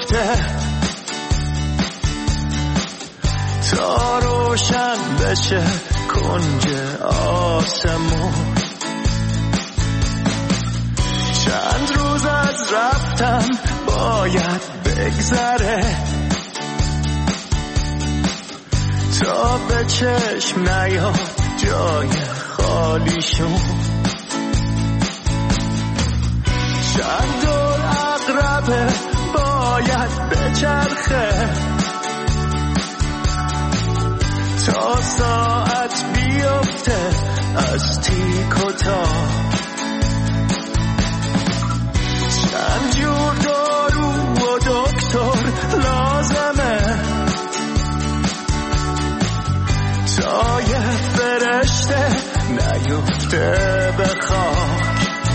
شده تا روشن بشه کنج آسمون. چند روز از رفتن باید بگذره تا به چشم نیاد جای خالیشون. چند دور عقربه باید بچرخه تا ساعت بیفته از تیک و تاک. چند جور دارو و دکتر لازمه تا یه فرشته نیفته به خاک.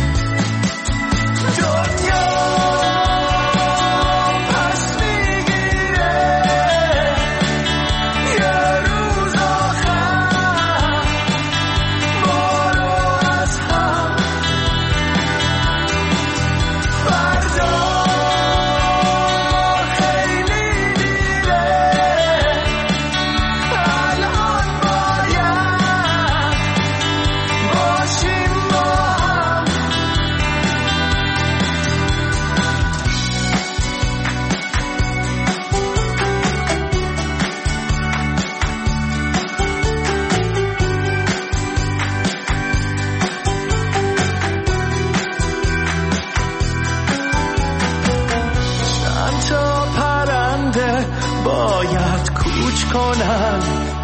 دنیا کنن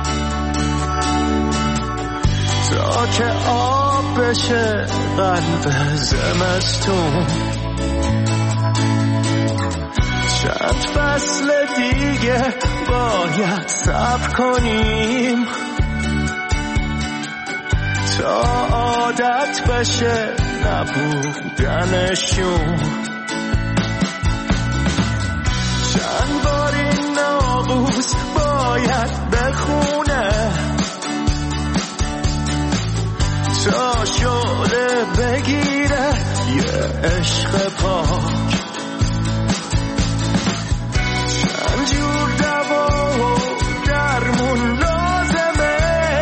تا که آب بشه قلب زمستون. چند فصل دیگه باید صبر کنیم تا عادت بشه نبودنشون. چند بار این ناقوس باید بخونه تا شعله بگیره یه عشق پاک. چند جور دوا و درمون لازمه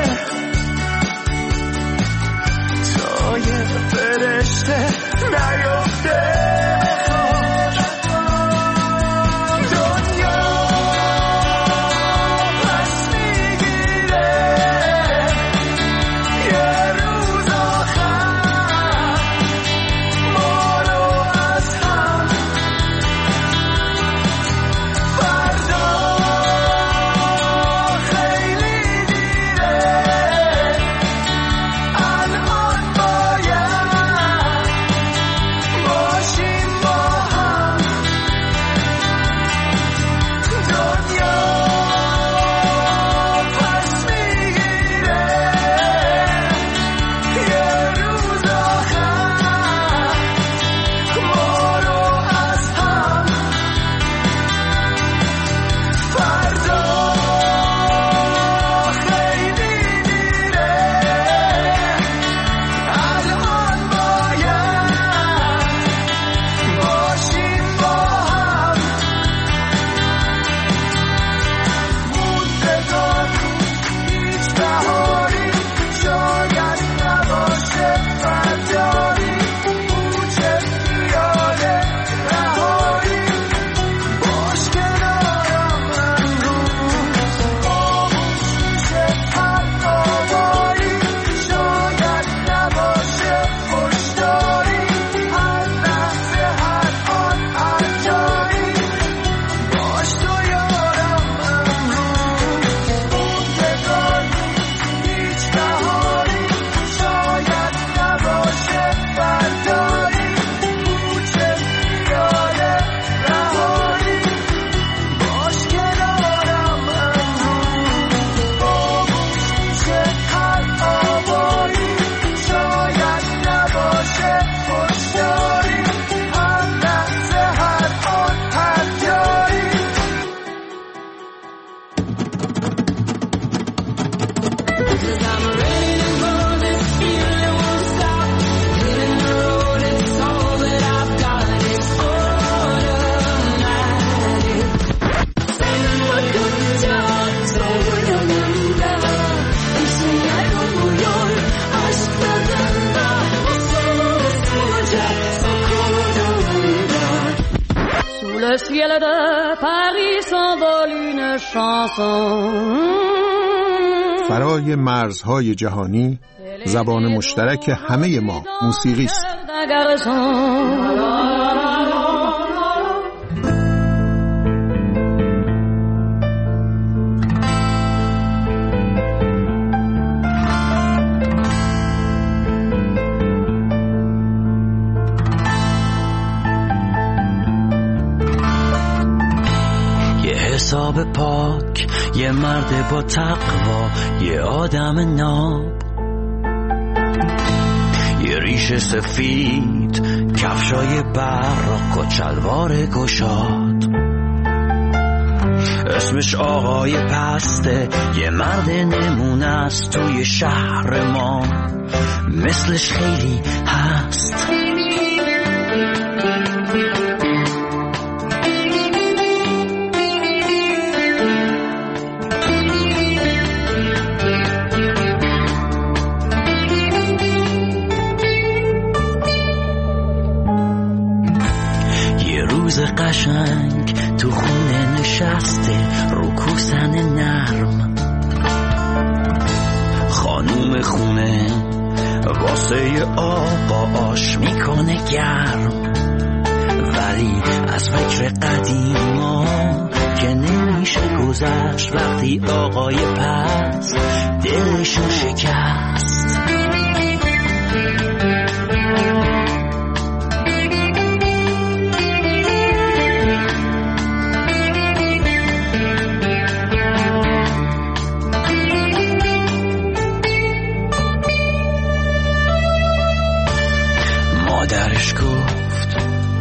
تا یه فرشته نیفته. ciel de Paris s'envole une chanson. فرای مرزهای جهانی زبان مشترک همه ما موسیقی است. حساب پاک، یه مرد با تقوا، یه آدم ناب، یه ریش سفید، کفشای براق و چلوار گشاد. اسمش آقای پسته، یه مرد نمونه است توی شهر ما، مثلش خیلی هست. قشنگ تو خونه نشسته رو کوسن نرم، خانوم خونه واسه آقا آش میکنه گرم، ولی از فکر قدیما که نمیشه گذشت وقتی آقای پس دلشو شکست. مادرش گفت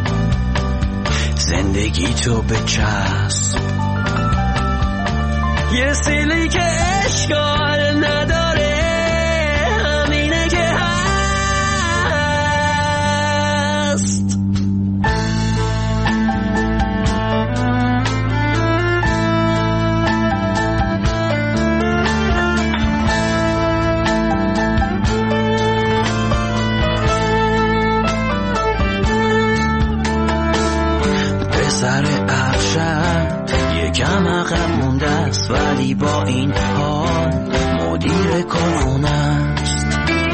زندگی تو بچسب، یه سیلی که اشکال نداره، همینه که هست. سر ارشد یکم عقب مونده است، ولی با این حال مدیر کارخونه است.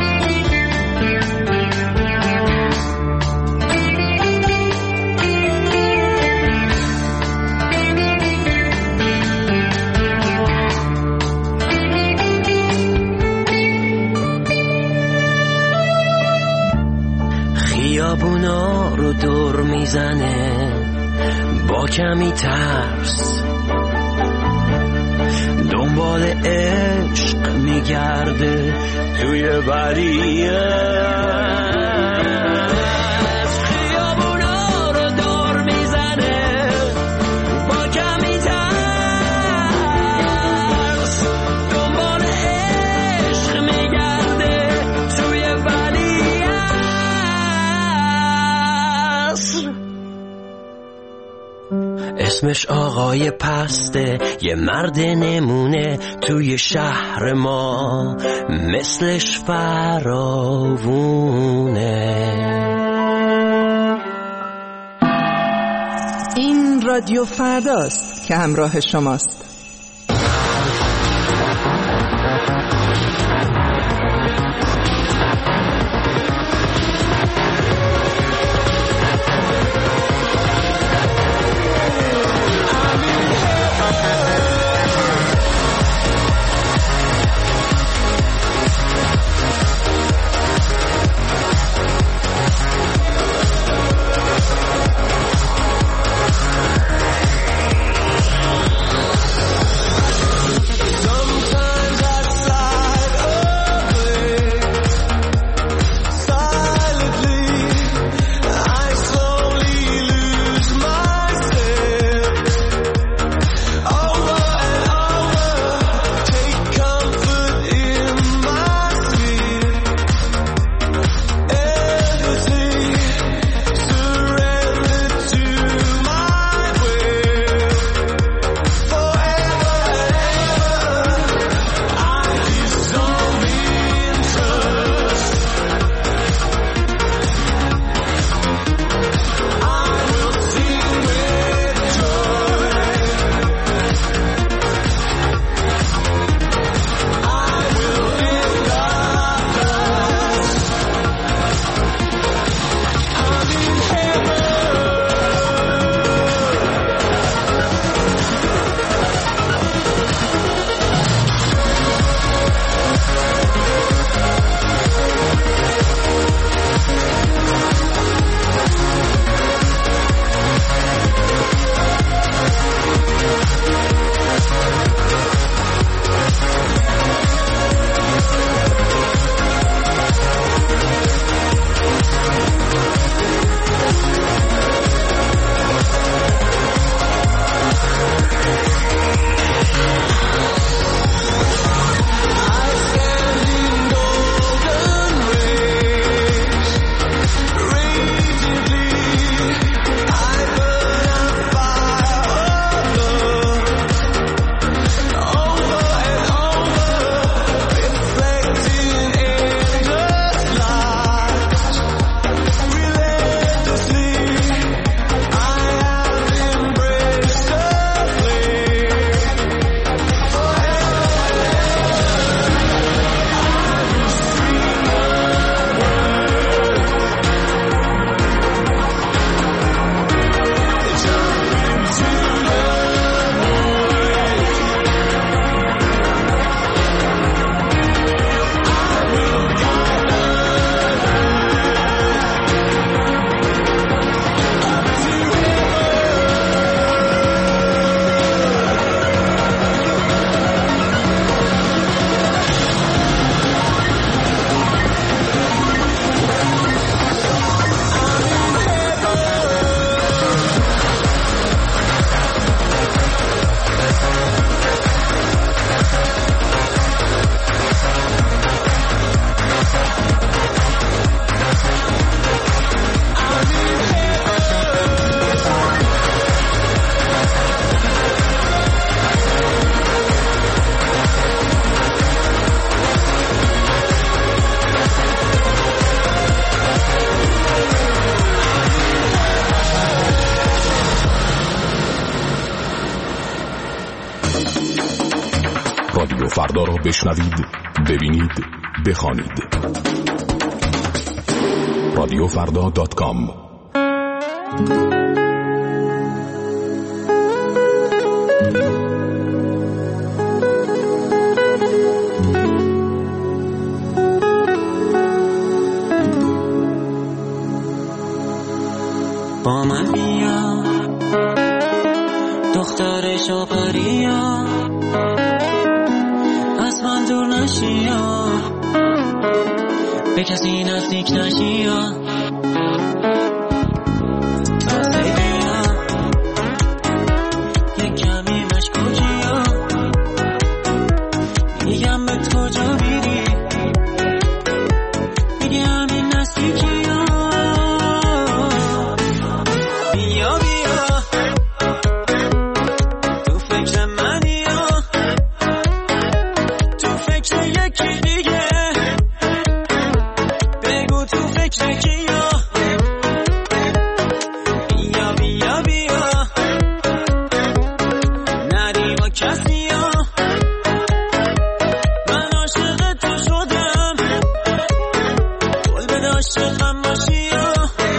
خیابونا رو دور میزنه با کمی ترس، دنبال عشق میگرده توی وریه. خیابونا رو دور میزنه با کمی ترس، دنبال عشق میگرده توی وریه. اسمش آقای پسته، یه مرد نمونه توی شهر ما، مثلش فراوونه. این رادیو فرداست که همراه شماست. رادیو فردا را بشنوید، ببینید، بخوانید. radiofrda.com. با من بیا دختر شاپریا، از من دور نشیا، به کسی نزدیک نشیا. یک کمی مشکوکیا، میگم به کجا میری، میگی همین نزدیکیا. بیا بیا تو فکر منی، تو فکر یکی دیگه، بگو تو فکر کیا. بیا بیا بیا نری با کسی ها، من عاشق تو شدم، قول بده عاشقم باشی ها.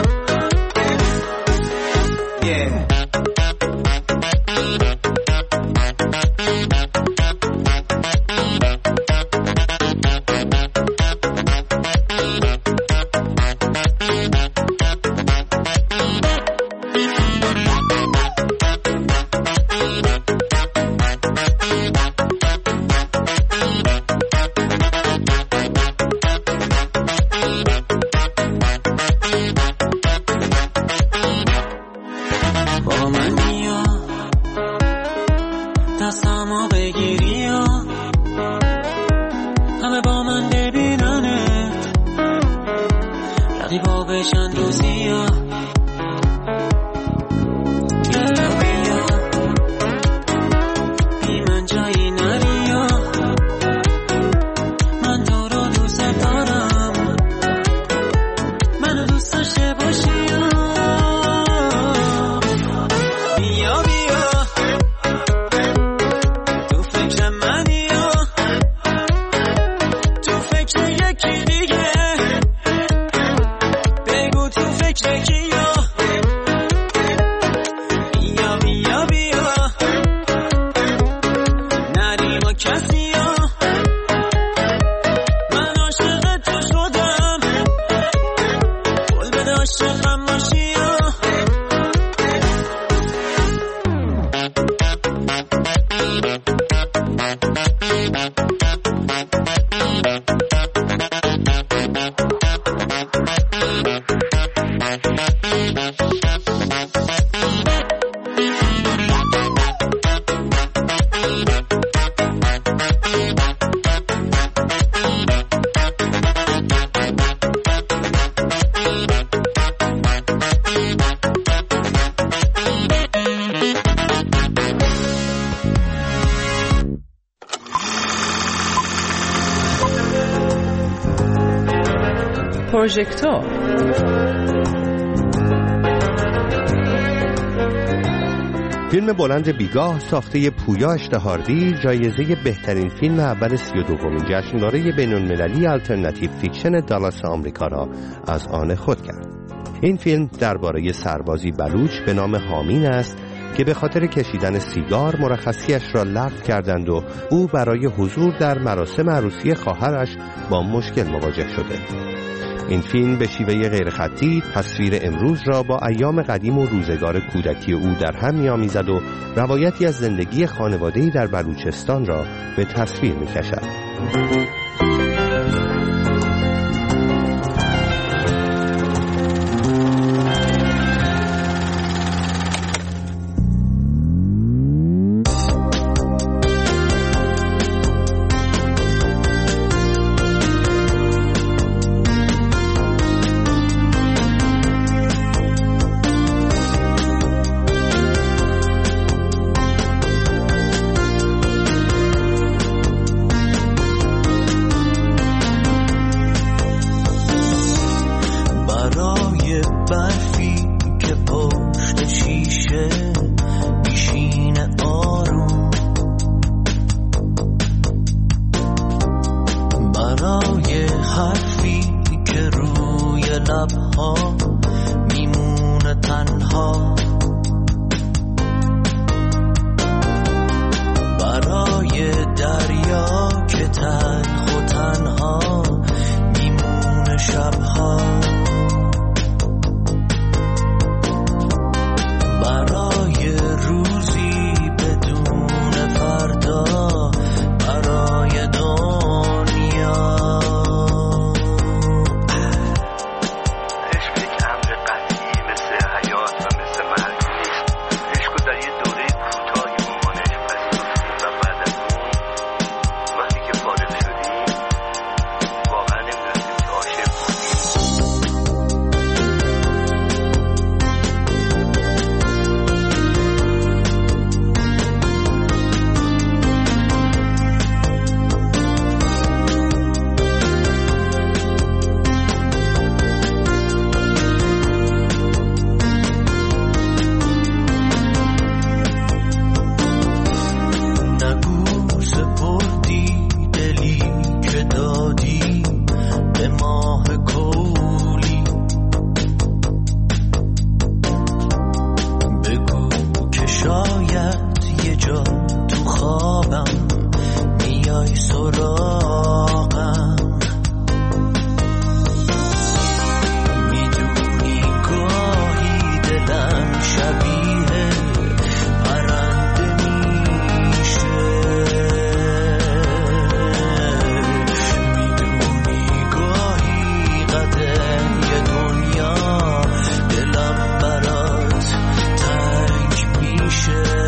با من بیا دستمو بگیری ها، همه با من ببیننت، رقیبا بشن روزی ها. بیا بیا بی من جایی نری ها، من تو رو دوست دارم، منو دوست داشته باشی ها. بیا بیا تو فکر منی، تو فکر یکی دیگه، بگو تو فکر کیا. بیا بیا بیا نری با کسی ها، من عاشق تو شدم، قول بده عاشقم باشی ها. پروژکتور فیلم بلند بیگاه ساخته پویا اشتهاردی جایزه بهترین فیلم اول 32مین جشنواره بین‌المللی آلترناتیو فیکشن دالاس آمریکا را از آن خود کرد. این فیلم درباره سربازی بلوچ به نام حامین است که به خاطر کشیدن سیگار مرخصیش را لغو کردند و او برای حضور در مراسم عروسی خواهرش با مشکل مواجه شده. این فیلم به شیوه غیرخطی تصویر امروز را با ایام قدیم و روزگار کودکی او در هم می‌آمیزد و روایتی از زندگی خانواده‌ای در بلوچستان را به تصویر می‌کشد. بیای سراغم. میدونی گاهی دلم شبیه پرنده میشه، میدونی گاهی قدر یه دنیا دلم برات تنگ میشه.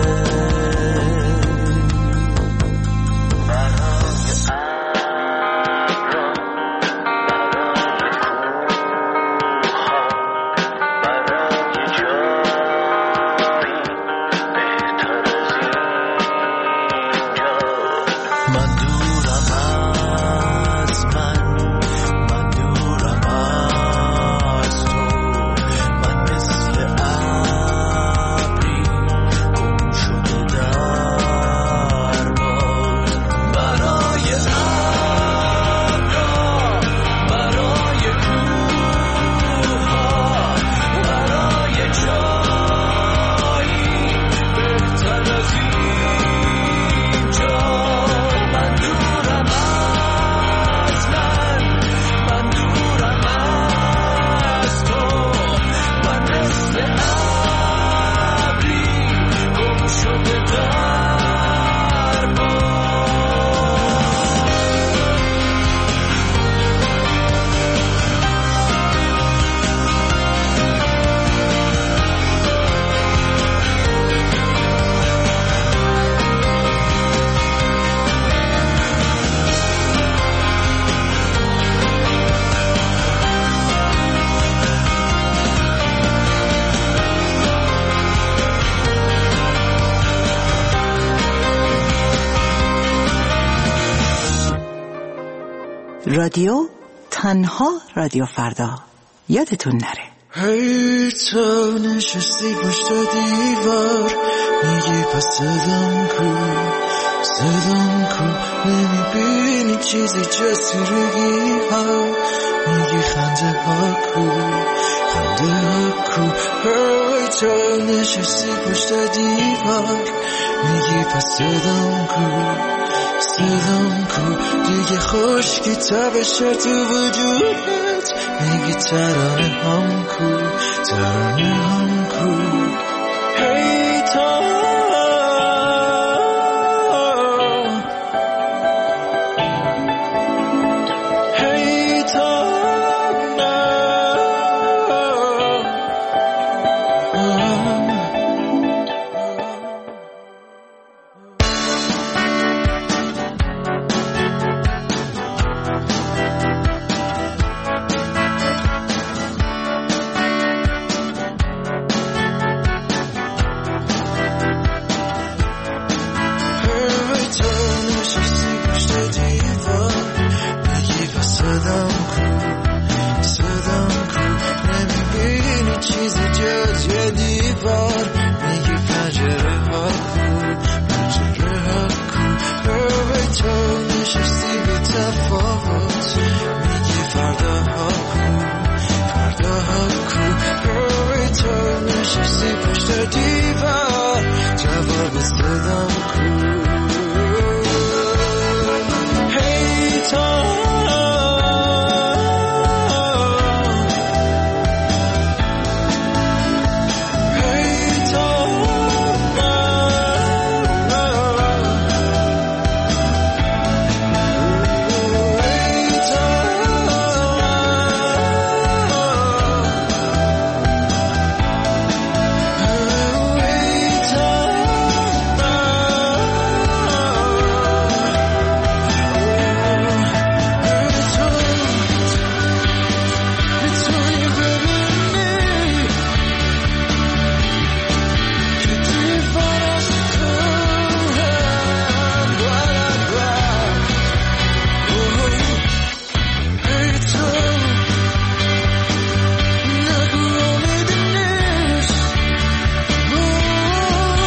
رادیو تنها رادیو فردا، یادتون نره. هی تو نشستی پشت دیوار، میگی پس صدام کو، نمیبینی چیزی جز تیرگی ها، میگی خنده ها کو. هی تو نشستی پشت دیوار، میگی پس صدام کو، دیگه خشکی تبشه تو وجودت، میگی ترانه هم کو. هی تو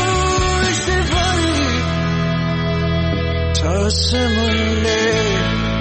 آسمونه